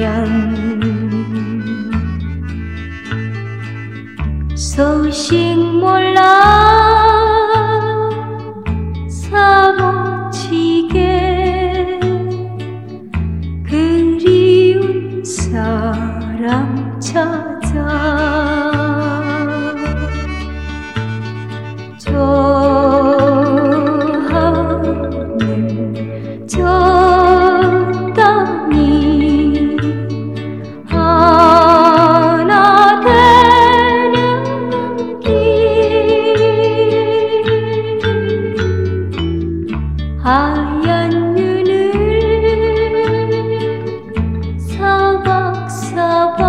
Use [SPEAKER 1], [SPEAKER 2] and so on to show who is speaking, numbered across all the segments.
[SPEAKER 1] 소식 몰라 사무치게 그리운 사람 찾아 저 하늘 저 땅이 하나 되는 길 하얀 눈을 사박사박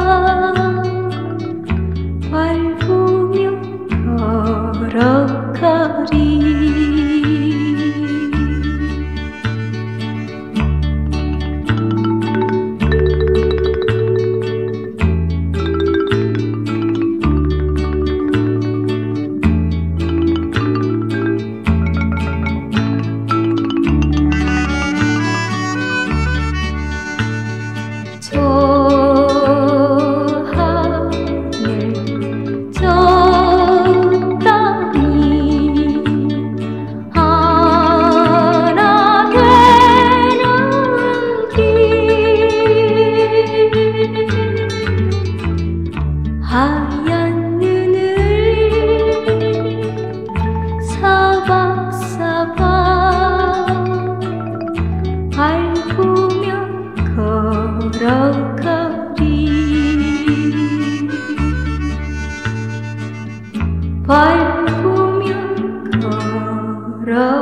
[SPEAKER 1] 밟으며 걸어가리 저 하늘 저 땅이 하나 되는 길 하얀 눈을 사박사박 밟으며 걸어가리 밟으며 걸어